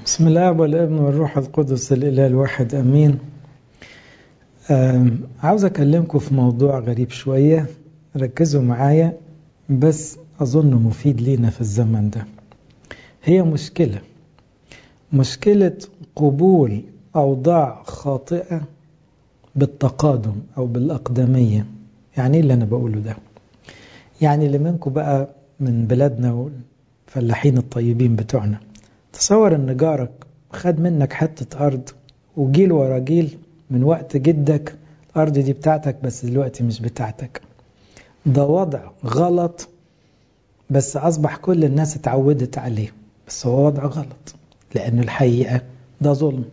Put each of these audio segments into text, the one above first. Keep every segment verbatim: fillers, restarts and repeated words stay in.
بسم الله والابن والروح القدس الإله الواحد أمين. عاوز أكلمكم في موضوع غريب شوية، ركزوا معايا بس أظن مفيد لينا في الزمن ده. هي مشكلة مشكلة قبول أوضاع خاطئة بالتقادم أو بالأقدمية. يعني إيه اللي أنا بقوله ده؟ يعني اللي منكم بقى من بلادنا والفلاحين الطيبين بتوعنا، تصور ان جارك خد منك حتة ارض وجيل ورا جيل من وقت جدك الارض دي بتاعتك بس دلوقتي مش بتاعتك. ده وضع غلط، بس اصبح كل الناس اتعودت عليه، بس هو وضع غلط لان الحقيقة ده ظلم.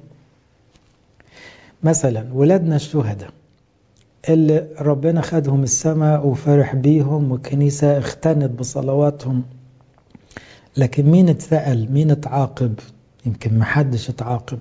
مثلا ولادنا الشهداء اللي ربنا خدهم السماء وفرح بيهم والكنيسة اختنت بصلواتهم، لكن مين اتثقل؟ مين اتعاقب؟ يمكن محدش اتعاقب.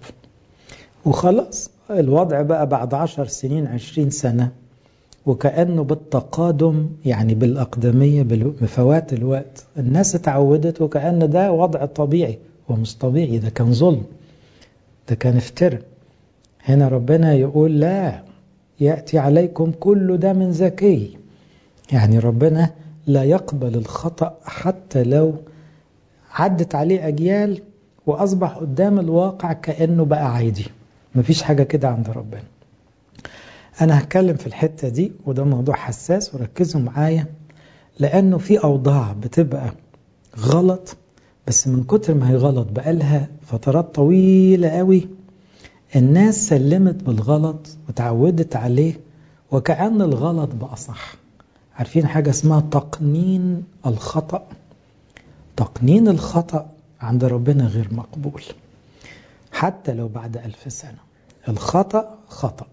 وخلاص الوضع بقى بعد عشر سنين عشرين سنة وكأنه بالتقادم، يعني بالأقدمية بفوات الوقت الناس اتعودت وكأن ده وضع طبيعي. ومش طبيعي، ده كان ظلم، ده كان افتراء. هنا ربنا يقول لا يأتي عليكم كل دم زكي، يعني ربنا لا يقبل الخطأ حتى لو عدت عليه أجيال وأصبح قدام الواقع كأنه بقى عادي. مفيش حاجة كده عند ربنا. أنا هتكلم في الحتة دي وده موضوع حساس وركزوا معايا، لأنه في أوضاع بتبقى غلط بس من كتر ما هي غلط بقالها فترات طويلة قوي الناس سلمت بالغلط وتعودت عليه وكأن الغلط بقى صح. عارفين حاجة اسمها تقنين الخطأ؟ تقنين الخطأ عند ربنا غير مقبول حتى لو بعد ألف سنة. الخطأ خطأ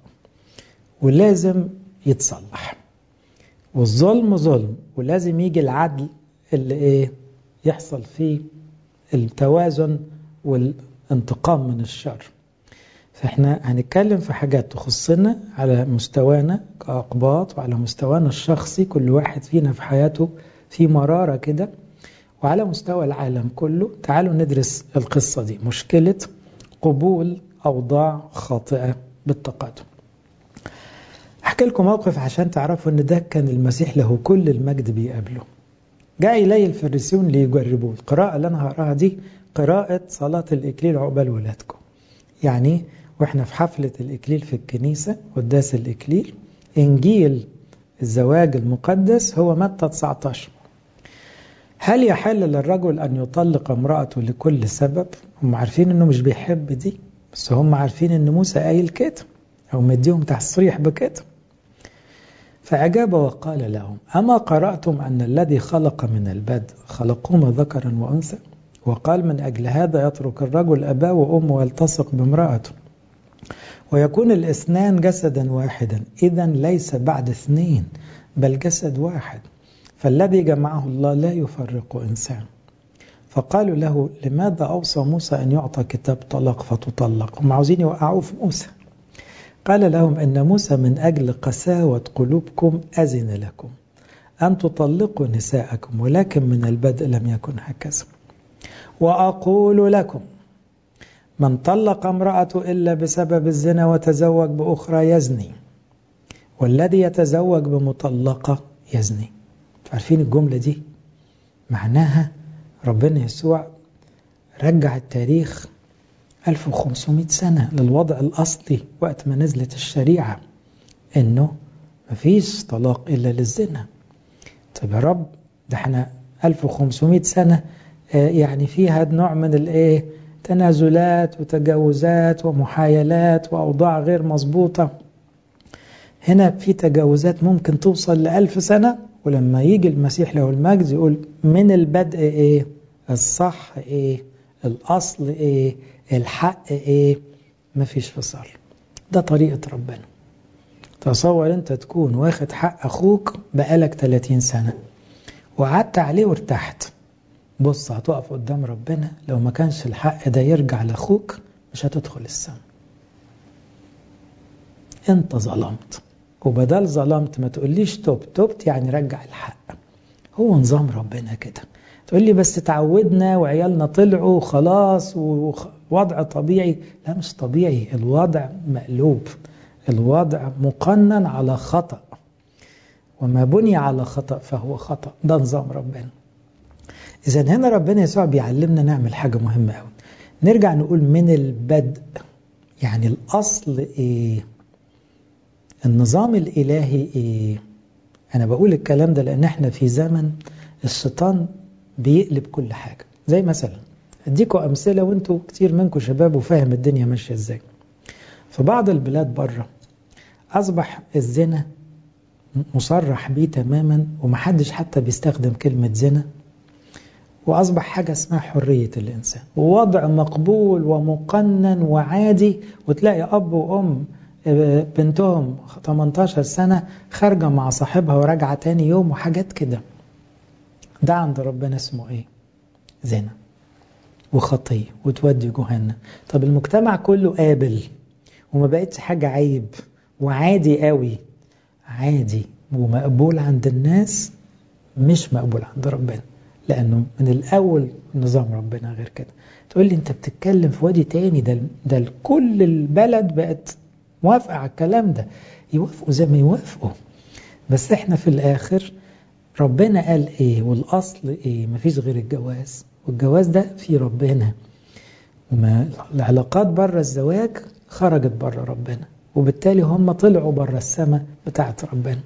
ولازم يتصلح، والظلم ظلم ولازم يجي العدل اللي ايه يحصل فيه التوازن والانتقام من الشر. فاحنا هنتكلم في حاجات تخصنا على مستوانا كأقباط وعلى مستوانا الشخصي، كل واحد فينا في حياته في مرارة كده، وعلى مستوى العالم كله. تعالوا ندرس القصة دي، مشكلة قبول أوضاع خاطئة بالتقادم. أحكي لكم موقف عشان تعرفوا أن ده كان المسيح له كل المجد بيقابله. جاء إليه الفريسيون ليجربوه. القراءة اللي أنا هقراها دي قراءة صلاة الإكليل عقبال ولادكم، يعني وإحنا في حفلة الإكليل في الكنيسة قداس الإكليل، إنجيل الزواج المقدس هو متى تسعة عشر. هل يحل للرجل أن يطلق امرأته لكل سبب؟ هم عارفين أنه مش بيحب دي، بس هم عارفين أن موسى قايل كده أو مديهم تصريح بكده. فأجاب وقال لهم: أما قرأتم أن الذي خلق من البدء خلقهما ذكرا وأنثى، وقال من أجل هذا يترك الرجل أباه وأمه ويلتصق بامرأته ويكون الاثنان جسدا واحدا. إذن ليس بعد اثنين بل جسد واحد، فالذي جمعه الله لا يفرق إنسان. فقالوا له: لماذا أوصى موسى أن يعطى كتاب طلاق فتطلق؟ هم عاوزين يوقعوه في موسى. قال لهم: إن موسى من أجل قساوة قلوبكم أذن لكم أن تطلقوا نساءكم، ولكن من البدء لم يكن هكذا. وأقول لكم من طلق امرأته إلا بسبب الزنا وتزوج بأخرى يزني، والذي يتزوج بمطلقة يزني. عارفين الجملة دي معناها ربنا يسوع رجع التاريخ ألف وخمسمائة سنة للوضع الأصلي وقت ما نزلت الشريعة، إنه مفيش طلاق إلا للزنا. طب يا رب ده احنا ألف وخمسمائة سنة يعني فيها نوع من الايه تنازلات وتجاوزات ومحايلات وأوضاع غير مظبوطة. هنا في تجاوزات ممكن توصل لألف سنة، ولما يجي المسيح له المجد يقول من البدء ايه الصح، ايه الأصل، ايه الحق، ايه مفيش فصال. ده طريقة ربنا. تصور انت تكون واخد حق اخوك بقالك ثلاثين سنة وقعدت عليه وارتحت، بص هتقف قدام ربنا لو ما كانش الحق ده يرجع لاخوك مش هتدخل السماء. انت ظلمت، وبدل ظلمت ما تقوليش توب توبت يعني رجع الحق. هو نظام ربنا كده. تقول لي بس تعودنا وعيالنا طلعوا خلاص وضع طبيعي؟ لا مش طبيعي، الوضع مقلوب، الوضع مقنن على خطأ، وما بني على خطأ فهو خطأ. ده نظام ربنا. إذن هنا ربنا يسوع بيعلمنا نعمل حاجة مهمة قوي. نرجع نقول من البدء، يعني الأصل إيه؟ النظام الإلهي إيه؟ أنا بقول الكلام ده لأن احنا في زمن الشيطان بيقلب كل حاجة. زي مثلا أديكوا أمثلة وانتوا كتير منكم شباب وفاهم الدنيا ماشية ازاي. في بعض البلاد بره أصبح الزنا مصرح بيه تماما، ومحدش حتى بيستخدم كلمة زنا، وأصبح حاجة اسمها حرية الإنسان، ووضع مقبول ومقنن وعادي. وتلاقي أب وأم بنتهم ثمانية عشر سنة خارجة مع صاحبها وراجعة تاني يوم وحاجات كده. ده عند ربنا اسمه إيه؟ زنا وخطية وتودي جهنم. طب المجتمع كله قابل وما بقتش حاجة عيب وعادي قوي، عادي ومقبول عند الناس، مش مقبول عند ربنا، لأنه من الأول نظام ربنا غير كده. تقول لي أنت بتتكلم في وادي تاني، ده, ده كل البلد بقت موافقة على الكلام ده. يوافقوا زي ما يوافقوا، بس احنا في الآخر ربنا قال إيه والأصل إيه؟ مفيش غير الجواز، والجواز ده في ربنا، وما العلاقات بره الزواج خرجت بره ربنا، وبالتالي هم طلعوا بره السماء بتاعت ربنا.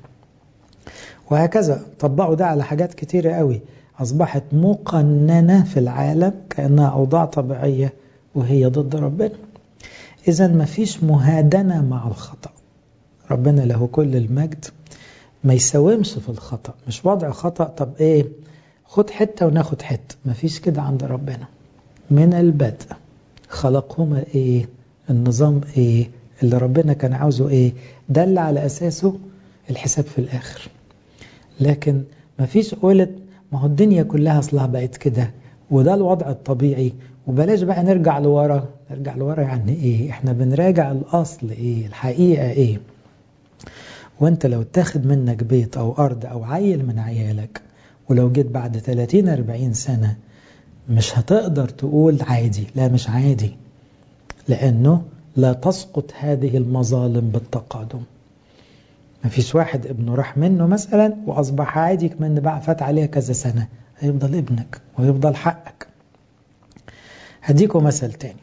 وهكذا طبقوا ده على حاجات كتيرة قوي أصبحت مقننة في العالم كأنها أوضاع طبيعية وهي ضد ربنا. إذن ما فيش مهادنة مع الخطأ. ربنا له كل المجد ما يساومش في الخطأ، مش وضع خطأ طب إيه خد حتة وناخد حتة، ما فيش كده عند ربنا. من البدء خلقهما إيه؟ النظام إيه؟ اللي ربنا كان عاوزه إيه؟ دل على أساسه الحساب في الآخر. لكن ما فيش قولت ما هو الدنيا كلها أصلها بقت كده وده الوضع الطبيعي، وبلاش بقى نرجع لورا. نرجع لورا يعني إيه؟ إحنا بنراجع الأصل إيه؟ الحقيقة إيه؟ وانت لو تاخد منك بيت أو أرض أو عيل من عيالك، ولو جيت بعد ثلاثين أربعين سنة مش هتقدر تقول عادي. لا مش عادي، لأنه لا تسقط هذه المظالم بالتقادم. ما فيش واحد ابنه راح منه مثلا وأصبح عادي كمان بقى فات عليه كذا سنة، هيفضل ابنك ويفضل حقك. هديكم مثل تاني.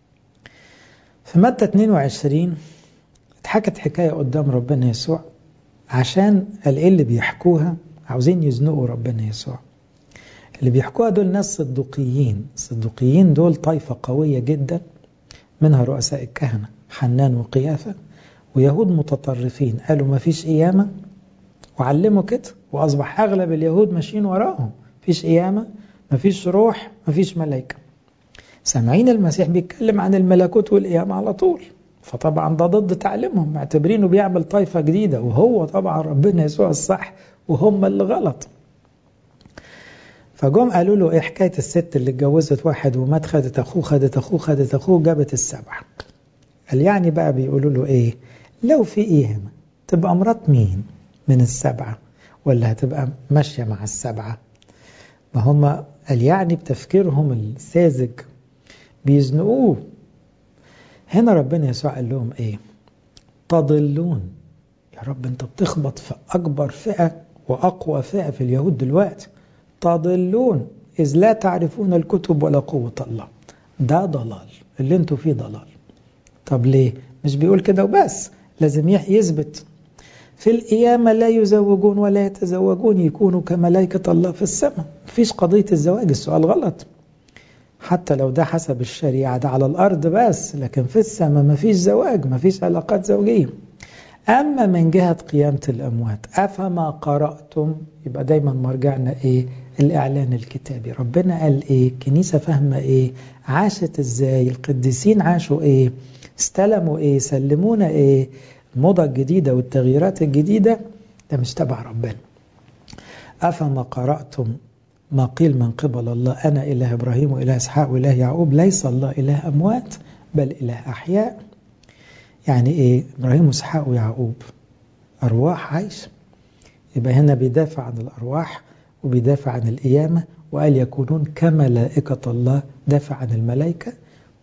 في متى اثنين وعشرين اتحكت حكاية قدام ربنا يسوع، عشان قال ايه اللي بيحكوها؟ عاوزين يزنقوا ربنا يسوع. اللي بيحكوها دول ناس صدوقيين. الصدوقيين دول طائفة قوية جدا، منها رؤساء الكهنة حنان وقيافة، ويهود متطرفين قالوا ما فيش قيامة وعلموا كده، وأصبح أغلب اليهود ماشيين وراهم. فيش قيامة، ما فيش روح، ما فيش ملائكة. سامعين المسيح بيتكلم عن الملكوت والقيامة على طول، فطبعا ده ضد تعليمهم، معتبرينه بيعمل طائفة جديدة، وهو طبعا ربنا يسوع الصح وهم اللي غلط. فجم قالوا له ايه حكاية الست اللي اتجوزت واحد ومات، خدت اخوه خدت اخوه خدت اخوه جابت السبعة. قال يعني بقى بيقولوا له ايه؟ لو في قيامة تبقى مرات مين من السبعة، ولا هتبقى ماشية مع السبعة؟ ما هم قال يعني بتفكيرهم الساذج بيزنقوه. هنا ربنا يسوع قال لهم ايه؟ تضلون. يا رب انت بتخبط في اكبر فئة واقوى فئة في اليهود دلوقتي. تضلون إذ لا تعرفون الكتب ولا قوة الله. ده ضلال، اللي انتوا فيه ضلال. طب ليه؟ مش بيقول كده وبس، لازم يثبت في القيامة لا يزوجون ولا يتزوجون، يكونوا كملائكة الله في السماء. مفيش قضية الزواج، السؤال غلط. حتى لو ده حسب الشريعة ده على الأرض بس، لكن في السماء مفيش زواج، مفيش علاقات زوجية. أما من جهة قيامة الأموات أفما قرأتم، يبقى دايما مرجعنا إيه؟ الإعلان الكتابي. ربنا قال إيه؟ الكنيسة فاهمة إيه؟ عاشت إزاي؟ القديسين عاشوا إيه؟ استلموا إيه؟ سلمونا إيه؟ الموضة الجديدة والتغييرات الجديدة ده مش تبع ربنا. أفما قرأتم ما قيل من قبل الله أنا إله إبراهيم وإله إسحاق وإله يعقوب، ليس الله إله أموات بل إله أحياء. يعني إيه؟ إبراهيم وإسحاق ويعقوب أرواح عايشة، يبقى هنا بيدافع عن الأرواح وبيدافع عن القيامة، وقال يكونون كملائكة الله، دافع عن الملائكة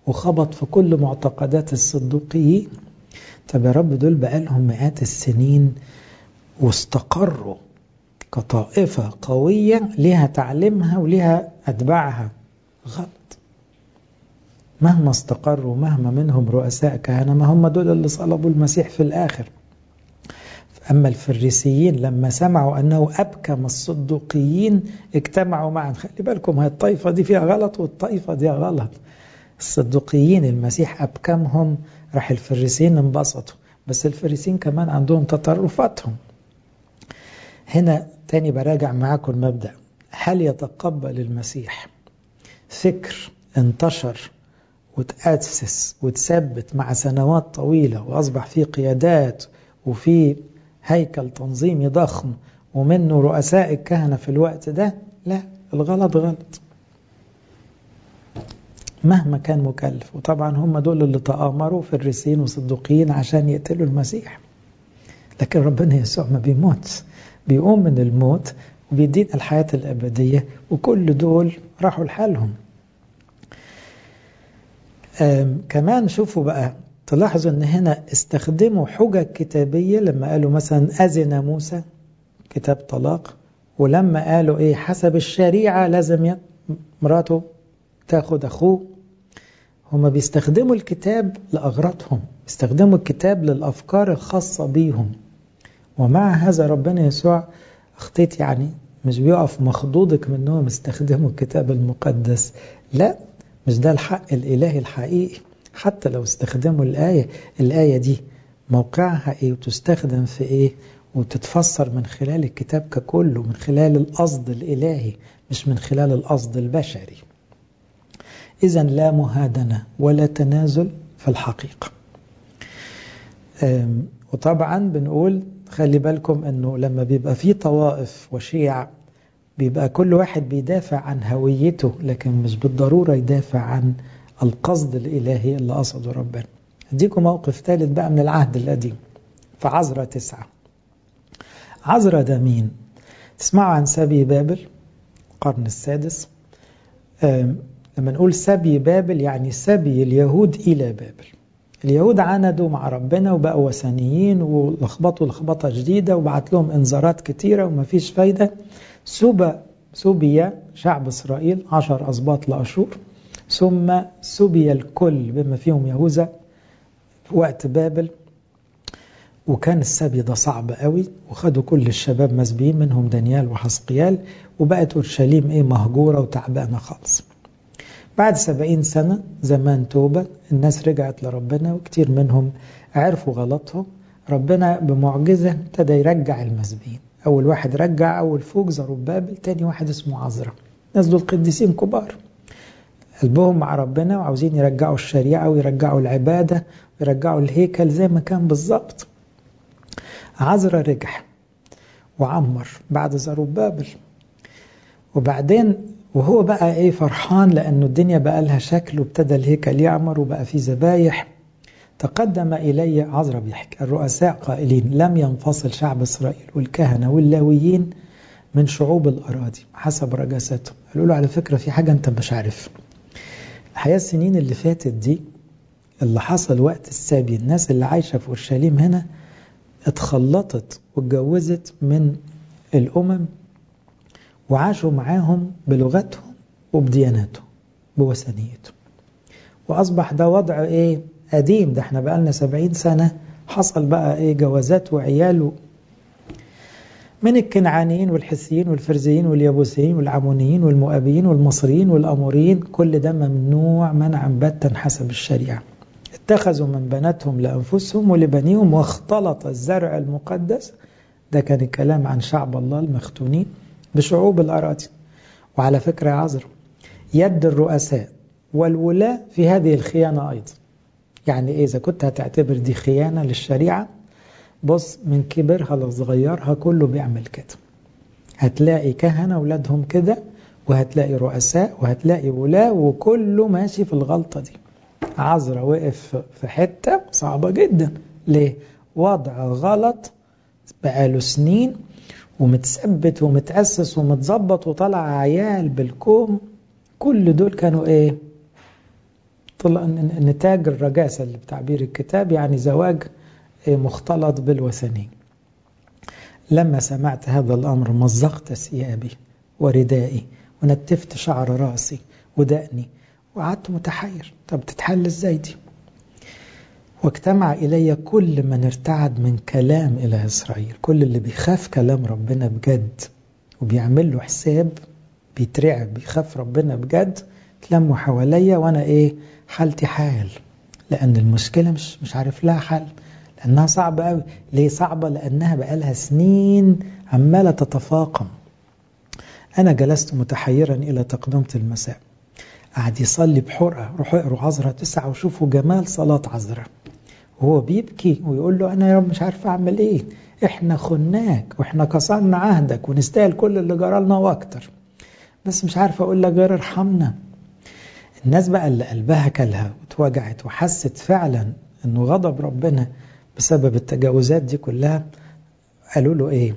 وخبط في كل معتقدات الصدوقيين. طب يا رب دول بقالهم مئات السنين واستقروا كطائفة قوية لها تعليمها ولها أتباعها. غلط. مهما استقروا مهما منهم رؤساء كهنة، ما هم دول اللي صلبوا المسيح في الآخر. أما الفريسيين لما سمعوا أنه أبكم الصدوقيين اجتمعوا معا. خلي بالكم هاي الطائفة دي فيها غلط والطائفة دي غلط. الصدوقيين المسيح أبكمهم، راح الفريسيين انبسطوا، بس الفريسيين كمان عندهم تطرفاتهم. هنا تاني براجع معاكم المبدأ. هل يتقبل المسيح فكر انتشر وتأسس وتثبت مع سنوات طويلة وأصبح فيه قيادات وفي هيكل تنظيمي ضخم ومنه رؤساء الكهنة في الوقت ده؟ لا، الغلط غلط مهما كان مكلف. وطبعا هم دول اللي تآمروا فريسيين وصدوقيين عشان يقتلوا المسيح. لكن ربنا يسوع ما بيموت، بيقوم من الموت وبيدين الحياة الأبدية، وكل دول راحوا لحالهم. كمان شوفوا بقى، تلاحظوا ان هنا استخدموا حجج كتابية لما قالوا مثلا أذن موسى كتاب طلاق، ولما قالوا ايه حسب الشريعة لازم مراته تاخد أخوه. هما بيستخدموا الكتاب لأغراضهم، بيستخدموا الكتاب للأفكار الخاصة بيهم. ومع هذا ربنا يسوع اخطيت يعني مش بيقف مخضوضك منهم استخدموا الكتاب المقدس. لا، مش ده الحق الإلهي الحقيقي. حتى لو استخدموا الآية، الآية دي موقعها ايه وتستخدم في ايه وتتفسر من خلال الكتاب ككله، من خلال القصد الإلهي مش من خلال القصد البشري. إذن لا مهادنة ولا تنازل في الحقيقة. وطبعا بنقول خلي بالكم أنه لما بيبقى فيه طوائف وشيع بيبقى كل واحد بيدافع عن هويته، لكن مش بالضرورة يدافع عن القصد الإلهي اللي قصده ربنا. أديكم موقف ثالث بقى من العهد القديم في عزرا تسعة. عزرا ده مين؟ تسمعوا عن سبي بابل القرن السادس. لما نقول سبي بابل يعني سبي اليهود إلى بابل. اليهود عاندوا مع ربنا وبقوا وثنيين ولخبطوا لخبطة جديدة وبعت لهم انذارات كتيرة وما فيش فايدة. سوبا سوبيا شعب إسرائيل عشر أسباط لأشور، ثم سوبيا الكل بما فيهم يهوذا في وقت بابل. وكان السبي ده صعب قوي، وخدوا كل الشباب مسبيين منهم دانيال وحسقيال، وبقت أورشليم إيه مهجورة وتعبانة خالص. بعد سبعين سنة زمان توبة، الناس رجعت لربنا وكتير منهم عرفوا غلطهم. ربنا بمعجزة ابتدى يرجع المسبيين. أول واحد رجع أول فوق زربابل، تاني واحد اسمه عزرا. الناس دول قديسين كبار قلبهم مع ربنا وعاوزين يرجعوا الشريعة ويرجعوا العبادة ويرجعوا الهيكل زي ما كان بالظبط. عزرا رجع وعمر بعد زربابل، وبعدين وهو بقى ايه فرحان لأنه الدنيا بقى لها شكل وابتدى الهيكل يعمر وبقى فيه ذبايح. تقدم إلي عزرا بيحكي الرؤساء قائلين لم ينفصل شعب إسرائيل والكهنة واللاويين من شعوب الأراضي حسب رجاستهم. قالوا له على فكرة في حاجة أنت مش عارف. الحقيقة السنين اللي فاتت دي اللي حصل وقت السبي، الناس اللي عايشة في أورشليم هنا اتخلطت واتجوزت من الأمم وعاشوا معاهم بلغتهم وبدياناتهم بوثنيتهم، وأصبح ده وضع إيه قديم. ده احنا بقالنا سبعين سنة حصل بقى إيه جوازات وعيال من الكنعانيين والحثيين والفرزيين واليابوسيين والعمونيين والمؤابيين والمصريين والأموريين. كل ده ممنوع منعا باتا حسب الشريعة. اتخذوا من بناتهم لأنفسهم ولبنيهم واختلط الزرع المقدس، ده كان الكلام عن شعب الله المختونين، بشعوب الأراضي. وعلى فكرة يا عذر يد الرؤساء والولاة في هذه الخيانة أيضا. يعني إيه إذا كنت هتعتبر دي خيانة للشريعة، بص من كبرها لصغيرها كله بيعمل كده. هتلاقي كهنة أولادهم كده، وهتلاقي رؤساء وهتلاقي ولاة، وكله ماشي في الغلطة دي. عذرا وقف في حتة صعبة جدا. ليه؟ وضع غلط بقاله سنين ومتثبت ومتأسس ومتظبط وطلع عيال بالكوم. كل دول كانوا ايه؟ طلع نتاج الرجاسة اللي بتعبير الكتاب، يعني زواج مختلط بالوثني. لما سمعت هذا الأمر مزقت ثيابي وردائي ونتفت شعر رأسي ودقني وقعدت متحير، طب تتحل ازاي دي؟ واجتمع إلي كل من ارتعد من كلام إله إسرائيل، كل اللي بيخاف كلام ربنا بجد وبيعمل له حساب، بيترعب بيخاف ربنا بجد، تلموا حواليا وأنا إيه حالتي حال، لأن المشكلة مش مش عارف لها حل، لأنها صعبة قوي. ليه صعبة؟ لأنها بقالها سنين عمالة تتفاقم. أنا جلست متحيرا إلى تقدمة المساء، قعد يصلي بحرقة، روحوا اقروا عذراء تسعة وشوفوا جمال صلاة عذراء، وهو بيبكي ويقول له أنا يا رب مش عارف أعمل إيه، إحنا خناك وإحنا كسرنا عهدك ونستاهل كل اللي جرالنا وأكتر، بس مش عارف أقول لك غير ارحمنا. الناس بقى اللي قلبها كلها وتوجعت وحست فعلا أنه غضب ربنا بسبب التجاوزات دي كلها، قالوا له إيه؟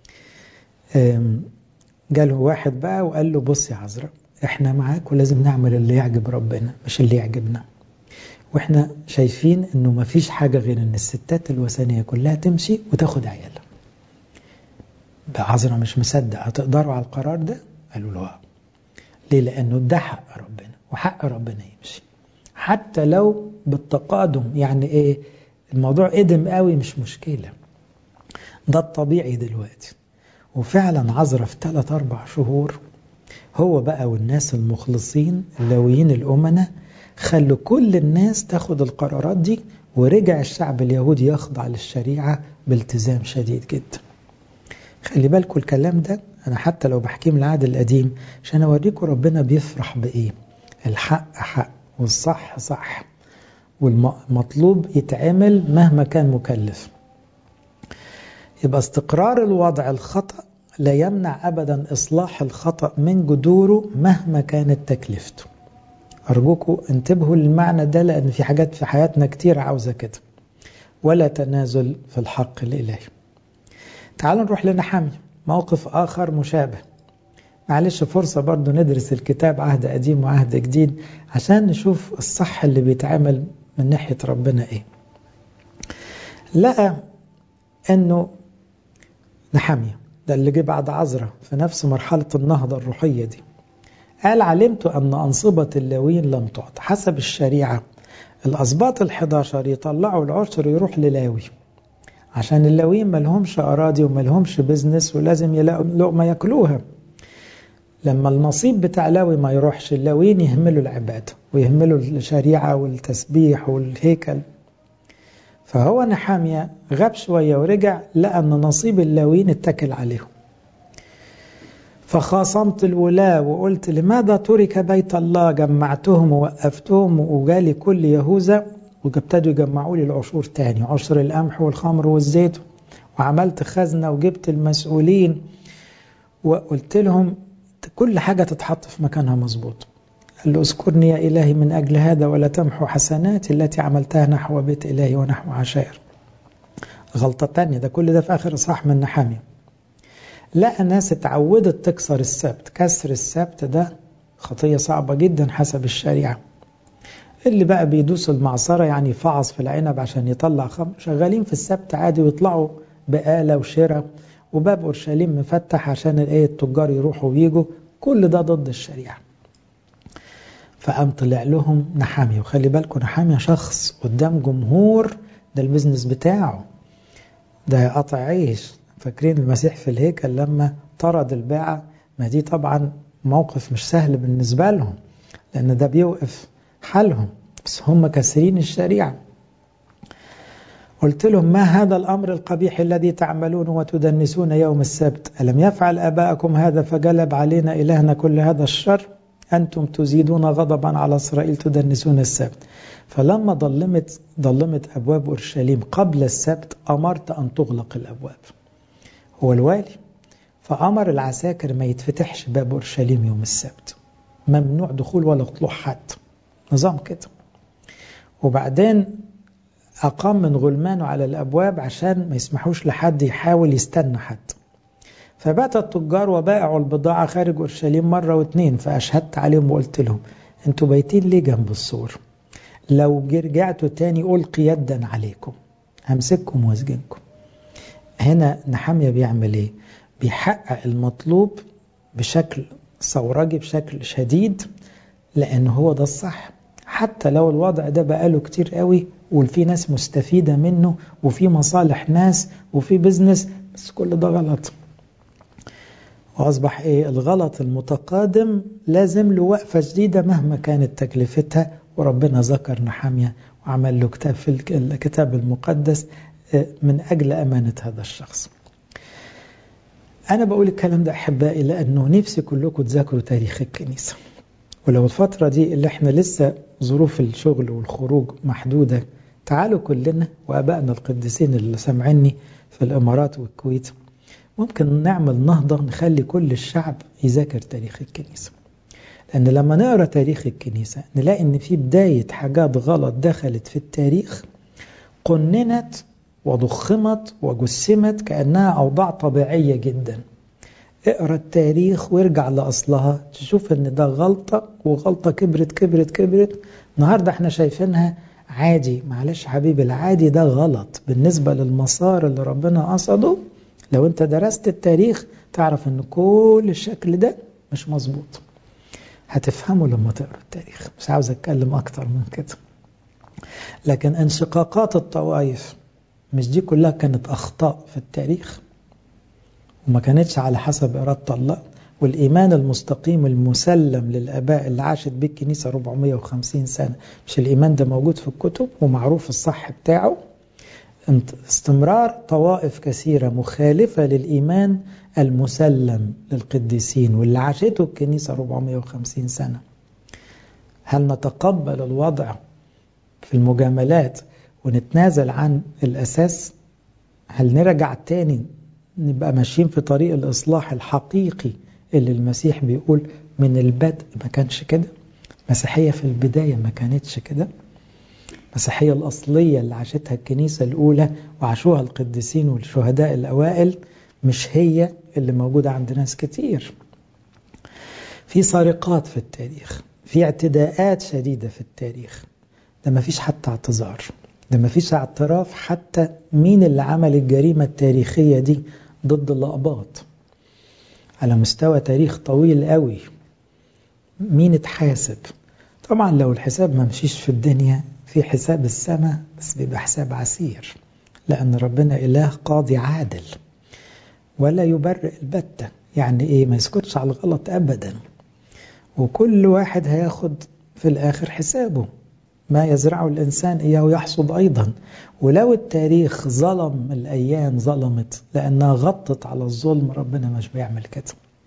جاله واحد بقى وقال له بص يا عذراء، إحنا معاك ولازم نعمل اللي يعجب ربنا مش اللي يعجبنا، وإحنا شايفين أنه مفيش حاجة غير أن الستات الوثنية كلها تمشي وتاخد عيالها. بقى عذراء مش مصدق، هتقدروا على القرار ده؟ قالوا له آه. ليه؟ لأنه ده حق ربنا وحق ربنا يمشي حتى لو بالتقادم، يعني إيه الموضوع قدم قوي مش مشكلة، ده الطبيعي دلوقتي. وفعلا عذراء في ثلاث أربع شهور هو بقى والناس المخلصين اللاويين الأمنة خلوا كل الناس تاخد القرارات دي، ورجع الشعب اليهودي يخضع للشريعة بالتزام شديد جدا. خلي بالكم الكلام ده أنا حتى لو بحكيه من العهد القديم عشان أوريكم ربنا بيفرح بإيه. الحق حق والصح صح، والمطلوب يتعمل مهما كان مكلف. يبقى استقرار الوضع الخطأ لا يمنع أبدا إصلاح الخطأ من جذوره مهما كانت تكلفته. أرجوكم انتبهوا للمعنى ده، لأن في حاجات في حياتنا كتير عاوزة كده. ولا تنازل في الحق الإلهي. تعالوا نروح لنحمية، موقف آخر مشابه. معلش فرصة برضو ندرس الكتاب عهد قديم وعهد جديد عشان نشوف الصح اللي بيتعمل من ناحية ربنا إيه. لقى أنه نحمية ده اللي جه بعد عذراء في نفس مرحلة النهضة الروحية دي، قال علمت أن أنصبة اللاويين لم تعط حسب الشريعة. الأسباط الحداشر يطلعوا العشر يروح للاوي، عشان اللاويين ما لهمش أراضي وما لهمش بزنس ولازم يلاقوا لقمة يأكلوها. لما النصيب بتاع لاوي ما يروحش، اللاويين يهملوا العبادة ويهملوا الشريعة والتسبيح والهيكل. فهو نحمية غاب شوية ورجع لقى أن نصيب اللاويين اتكل عليهم. فخاصمت الولاة وقلت لماذا ترك بيت الله؟ جمعتهم ووقفتهم وجالي كل يهوذا وابتدوا يجمعوا لي العشور تاني، عشر القمح والخمر والزيت، وعملت خزنة وجبت المسؤولين وقلت لهم كل حاجة تتحط في مكانها مظبوط. قال له اذكرني يا إلهي من أجل هذا ولا تمحو حسناتي التي عملتها نحو بيت إلهي ونحو عشائر. غلطة تانية، ده كل ده في آخر إصحاح من نحمية. لقى ناس اتعودت تكسر السبت، كسر السبت ده خطية صعبة جدا حسب الشريعة. اللي بقى بيدوس المعصرة يعني فعص في العنب عشان يطلع خمر، شغالين في السبت عادي ويطلعوا بقالة وشراء، وباب أورشليم مفتح عشان الايه التجار يروحوا ويجوا، كل ده ضد الشريعة. فقام طلع لهم نحمية، وخلي بالكم نحمية شخص قدام جمهور ده البزنس بتاعه، ده قطع عيش. فاكرين المسيح في الهيكل لما طرد الباعة؟ ما دي طبعا موقف مش سهل بالنسبة لهم، لأن ده بيوقف حالهم، بس هم كسرين الشريعة. قلت لهم ما هذا الأمر القبيح الذي تعملون وتدنسون يوم السبت؟ ألم يفعل آباءكم هذا فجلب علينا إلهنا كل هذا الشر؟ أنتم تزيدون غضبا على إسرائيل تدنسون السبت. فلما ظلمت ظلمت أبواب أورشليم قبل السبت أمرت أن تغلق الأبواب. هو الوالي، فأمر العساكر ما يتفتحش باب أورشليم يوم السبت، ممنوع دخول ولا طلوع حد، نظام كده. وبعدين أقام من غلمانه على الأبواب عشان ما يسمحوش لحد يحاول يستنى حد. فبات التجار وبائعوا البضاعة خارج أورشليم مرة واثنين، فأشهدت عليهم وقلت لهم انتوا بايتين ليه جنب السور؟ لو رجعتوا تاني ألقي يدا عليكم همسككم واسجنكم. هنا نحمية بيعمل ايه؟ بيحقق المطلوب بشكل ثورجي بشكل شديد، لأن هو ده الصح. حتى لو الوضع ده بقاله كتير قوي وفي ناس مستفيدة منه وفي مصالح ناس وفي بزنس، بس كل ده غلط. وأصبح إيه؟ الغلط المتقادم لازم له وقفة جديدة مهما كانت تكلفتها. وربنا ذكر نحمية وعمل له كتاب في الكتاب المقدس من أجل أمانة هذا الشخص. أنا بقول الكلام ده أحبائي لأنه نفسي كلكم تذاكروا تاريخ الكنيسة. ولو الفترة دي اللي احنا لسه ظروف الشغل والخروج محدودة، تعالوا كلنا وأبائنا القديسين اللي سمعني في الإمارات والكويت، ممكن نعمل نهضة نخلي كل الشعب يذاكر تاريخ الكنيسة. لأن لما نقرأ تاريخ الكنيسة نلاقي إن في بداية حاجات غلط دخلت في التاريخ، قننت وضخمت وجسمت كأنها أوضاع طبيعية جدا. اقرأ التاريخ وارجع لأصلها تشوف إن ده غلطة، وغلطة كبرت كبرت كبرت. النهاردة احنا شايفينها عادي. معلش حبيبي، العادي ده غلط بالنسبة للمسار اللي ربنا قصده. لو انت درست التاريخ تعرف ان كل الشكل ده مش مظبوط. هتفهمه لما تقرأ التاريخ، مش عاوز اتكلم اكتر من كده. لكن انشقاقات الطوائف مش دي كلها كانت اخطاء في التاريخ، وما كانتش على حسب إرادة الله. والإيمان المستقيم المسلم للآباء اللي عاشت بيه الكنيسة أربعمائة وخمسين سنة، مش الإيمان ده موجود في الكتب ومعروف الصح بتاعه؟ استمرار طوائف كثيرة مخالفة للإيمان المسلم للقديسين واللي عاشته الكنيسة أربعمائة وخمسين سنة. هل نتقبل الوضع في المجاملات ونتنازل عن الأساس؟ هل نرجع تاني نبقى ماشيين في طريق الإصلاح الحقيقي اللي المسيح بيقول من البدء ما كانش كده؟ مسيحية في البداية ما كانتش كده. المسيحية الأصلية اللي عاشتها الكنيسة الأولى وعاشوها القديسين والشهداء الأوائل مش هي اللي موجودة عند ناس كتير. في سرقات في التاريخ، في اعتداءات شديدة في التاريخ. ده ما فيش حتى اعتذار، ده ما فيش اعتراف حتى مين اللي عمل الجريمة التاريخية دي ضد الأقباط على مستوى تاريخ طويل قوي. مين اتحاسب؟ طبعا لو الحساب ما مشيش في الدنيا في حساب السماء، بس بيبقى حساب عسير، لأن ربنا إله قاضي عادل ولا يبرئ البتة. يعني إيه؟ ما يسكتش على الغلط أبدا، وكل واحد هياخد في الآخر حسابه. ما يزرعه الإنسان إياه يحصد أيضا. ولو التاريخ ظلم الأيام ظلمت لأنها غطت على الظلم، ربنا مش بيعمل كده.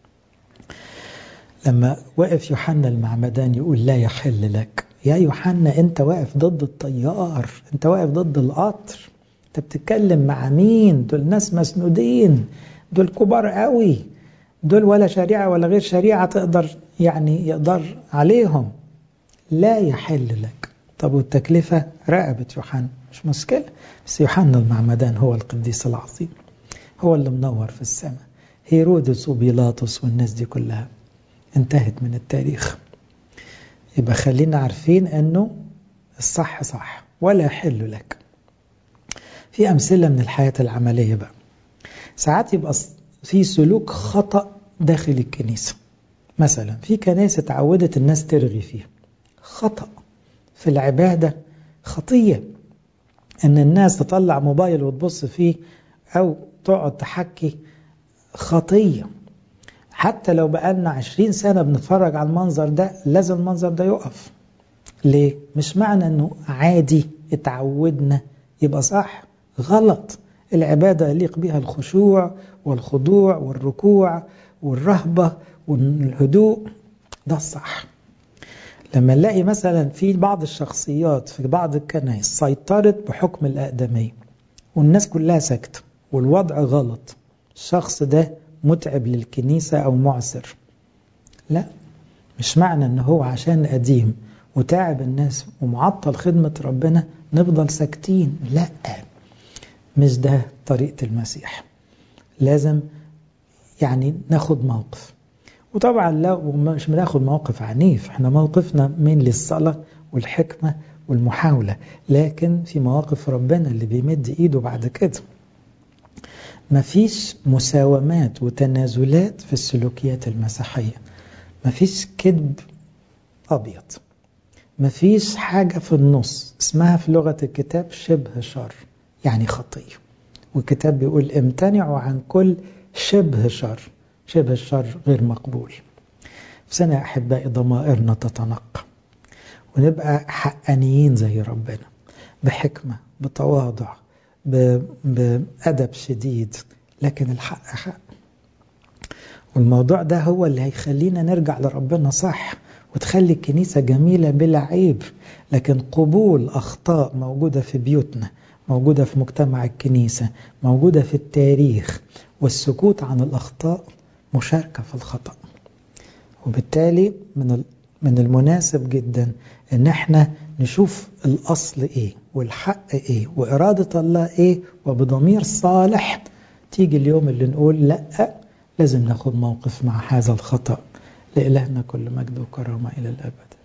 لما وقف يوحنا المعمدان يقول لا يحل لك، يا يوحنا أنت واقف ضد الطيار، أنت واقف ضد القطر، أنت بتتكلم مع مين؟ دول ناس مسنودين، دول كبار قوي، دول ولا شريعة ولا غير شريعة تقدر يعني يقدر عليهم. لا يحل لك. طب والتكلفة رقبة يوحنا مش مشكلة، بس يوحنا المعمدان هو القديس العظيم، هو اللي منور في السماء. هيرودس وبيلاطس والناس دي كلها انتهت من التاريخ. يبقى خلينا عارفين انه الصح صح ولا يحل لك. في أمثلة من الحياة العملية بقى. ساعات يبقى في سلوك خطأ داخل الكنيسة. مثلا في كنائس اتعودت الناس ترغي فيها، خطأ في العبادة، خطية ان الناس تطلع موبايل وتبص فيه او تقعد تحكي، خطية. حتى لو بقالنا عشرين سنة بنتفرج على المنظر ده لازم المنظر ده يقف. ليه؟ مش معنى انه عادي اتعودنا يبقى صح، غلط. العبادة يليق بها الخشوع والخضوع والركوع والرهبة والهدوء، ده الصح. لما نلاقي مثلا في بعض الشخصيات في بعض الكنائس سيطرت بحكم الأقدمية والناس كلها ساكتة والوضع غلط، الشخص ده متعب للكنيسة أو معسر. لا، مش معنى أنه هو عشان قديم وتعب الناس ومعطل خدمة ربنا نفضل ساكتين. لا، مش ده طريقة المسيح. لازم يعني ناخد موقف. وطبعا لو مش بناخد موقف عنيف، احنا موقفنا من للصلاة والحكمة والمحاولة، لكن في مواقف ربنا اللي بيمد إيده بعد كده. مفيش مساومات وتنازلات في السلوكيات المسيحية، مفيش كذب أبيض، مفيش حاجة في النص اسمها في لغة الكتاب شبه شر، يعني خطية. والكتاب بيقول امتنعوا عن كل شبه شر، شبه الشر غير مقبول. في سنة أحبائي ضمائرنا تتنقى ونبقى حقانيين زي ربنا، بحكمة، بتواضع، بأدب شديد، لكن الحق حق. والموضوع ده هو اللي هيخلينا نرجع لربنا صح، وتخلي الكنيسة جميلة بلا عيب. لكن قبول أخطاء موجودة في بيوتنا، موجودة في مجتمع الكنيسة، موجودة في التاريخ، والسكوت عن الأخطاء مشاركة في الخطأ. وبالتالي من من المناسب جدا ان احنا نشوف الأصل ايه والحق ايه وإرادة الله ايه، وبضمير صالح تيجي اليوم اللي نقول لا، لازم ناخد موقف مع هذا الخطأ. لإلهنا كل مجد وكرامة إلى الأبد.